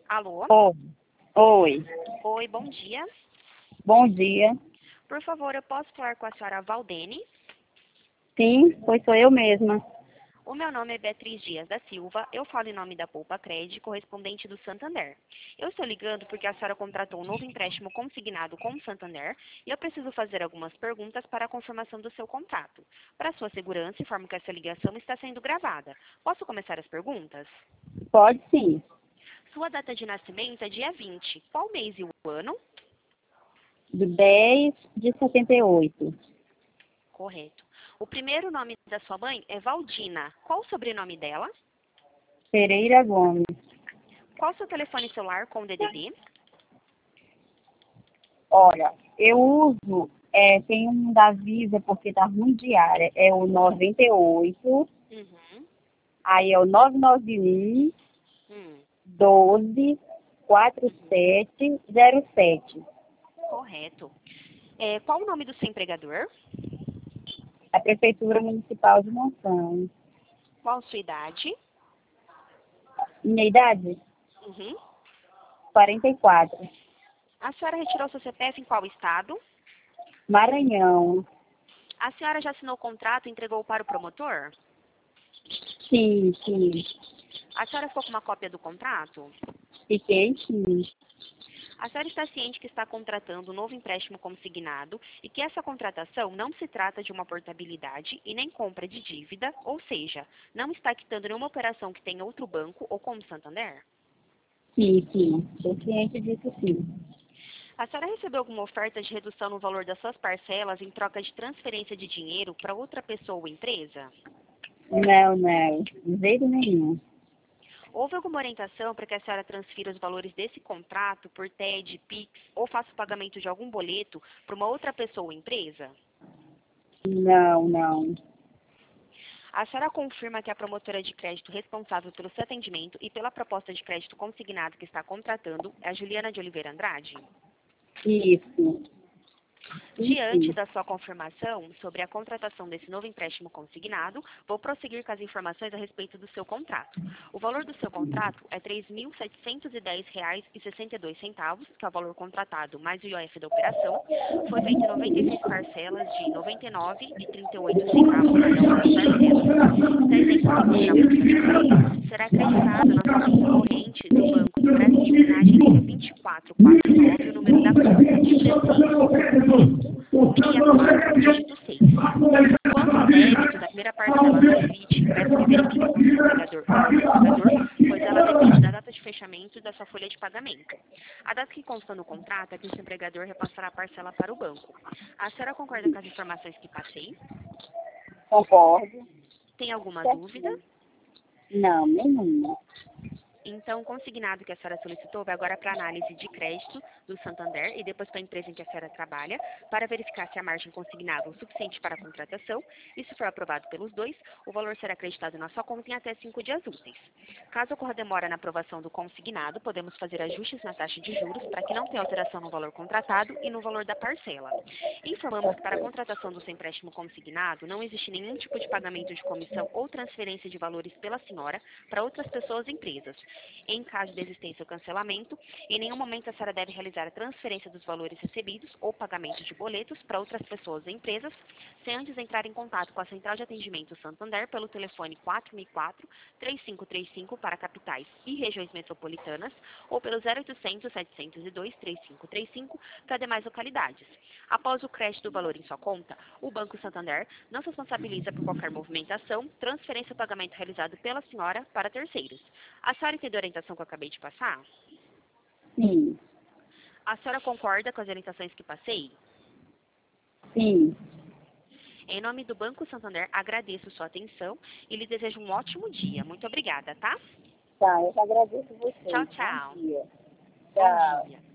Alô? Oi. Oi. Oi, bom dia. Bom dia. Por favor, eu posso falar com a senhora Valdene? Sim, sou eu mesma. O meu nome é Beatriz Dias da Silva. Eu falo em nome da Poupa Cred, correspondente do Santander. Eu estou ligando porque a senhora contratou um novo empréstimo consignado com o Santander e eu preciso fazer algumas perguntas para a confirmação do seu contrato. Para sua segurança, informo que essa ligação está sendo gravada. Posso começar as perguntas? Pode sim. Sua data de nascimento é dia 20. Qual mês e o ano? Do 10 de 78. Correto. O primeiro nome da sua mãe é Valdina. Qual o sobrenome dela? Pereira Gomes. Qual o seu telefone celular com DDD? Olha, eu uso, tem um da Visa porque tá ruim de área. É o 98, Uhum. aí é o 991 Hum. 12 4707. Correto. Qual o nome do seu empregador? A Prefeitura Municipal de Monsanto. Qual a sua idade? Minha idade? Uhum. 44. A senhora retirou seu CPF em qual estado? Maranhão. A senhora já assinou o contrato e entregou para o promotor? Sim, sim. A senhora ficou com uma cópia do contrato? Fiquei, sim. A senhora está ciente que está contratando um novo empréstimo consignado e que essa contratação não se trata de uma portabilidade e nem compra de dívida, ou seja, não está quitando nenhuma operação que tenha outro banco ou como Santander? Sim, sim. Estou ciente disso, sim. A senhora recebeu alguma oferta de redução no valor das suas parcelas em troca de transferência de dinheiro para outra pessoa ou empresa? Não, não. De jeito nenhum. Houve alguma orientação para que a senhora transfira os valores desse contrato por TED, PIX ou faça o pagamento de algum boleto para uma outra pessoa ou empresa? Não, não. A senhora confirma que a promotora de crédito responsável pelo seu atendimento e pela proposta de crédito consignado que está contratando é a Juliana de Oliveira Andrade? Isso. Sim, Diante sim. da sua confirmação sobre a contratação desse novo empréstimo consignado, vou prosseguir com as informações a respeito do seu contrato. O valor do seu contrato é R$ 3.710,62, que é o valor contratado mais o IOF da operação. Foi feito em 96 parcelas de R$ 99,38 cada uma das parcelas. Está isento de pagamento de juros. Será acreditado na sua conta corrente do Banco do Brasil, na agência 2449, o número da conta de 65 dígito 6. Quanto ao débito da primeira parcela do FIT, peço que verifique com o seu empregador, pois ela depende da data de fechamento da sua folha de pagamento. A data que consta no contrato é que o seu empregador repassará a parcela para o banco. A senhora concorda com as informações que passei? Concordo. Tem alguma dúvida? Certinho. Não, nenhuma. Então, o consignado que a senhora solicitou vai agora para análise de crédito do Santander e depois para a empresa em que a senhora trabalha, para verificar se a margem consignada é o suficiente para a contratação. E se for aprovado pelos dois, o valor será acreditado na sua conta em até 5 dias úteis. Caso ocorra demora na aprovação do consignado, podemos fazer ajustes na taxa de juros para que não tenha alteração no valor contratado e no valor da parcela. Informamos que para a contratação do seu empréstimo consignado, não existe nenhum tipo de pagamento de comissão ou transferência de valores pela senhora para outras pessoas e empresas. Em caso de existência ou cancelamento, em nenhum momento a senhora deve realizar a transferência dos valores recebidos ou pagamento de boletos para outras pessoas ou empresas, sem antes entrar em contato com a Central de Atendimento Santander pelo telefone 4004-3535 para capitais e regiões metropolitanas ou pelo 0800-702-3535 para demais localidades. Após o crédito do valor em sua conta, o Banco Santander não se responsabiliza por qualquer movimentação, transferência ou pagamento realizado pela senhora para terceiros. A senhora entendeu a orientação que eu acabei de passar? Sim, A senhora concorda com as orientações que passei? sim. Em nome do Banco Santander, agradeço sua atenção e lhe desejo um ótimo dia. Muito obrigada, tá? Tá, eu que agradeço Tchau, vocês. Bom tchau. dia. Bom Tchau. dia.